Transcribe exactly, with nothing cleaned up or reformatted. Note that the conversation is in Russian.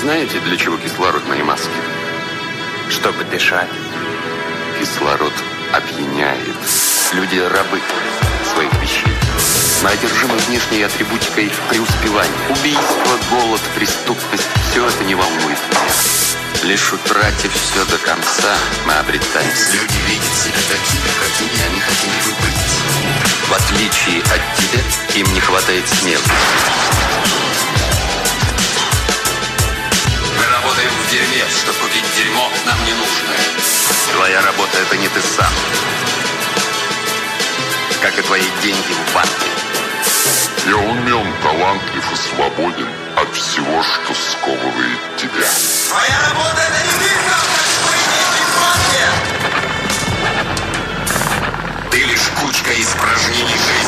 знаете, для чего кислород в моей маске? Чтобы дышать. Кислород опьяняет. Люди рабы своих вещей. Мы одержимы внешней атрибутикой преуспевания. Убийство, голод, преступность – все это не волнует меня. Лишь утратив все до конца, мы обретаемся. Люди видят себя такими, какими они хотели бы быть. В отличие от тебя, им не хватает смелости. Мы работаем в дерьме, чтобы купить дерьмо нам не нужно. Твоя работа – это не ты сам. Как и твои деньги в банке. Я умен, талантлив и свободен от всего, что сковывает тебя. Твоя работа – это не бизнес, как твои деньги в банке. Ты лишь кучка испражнений жизни.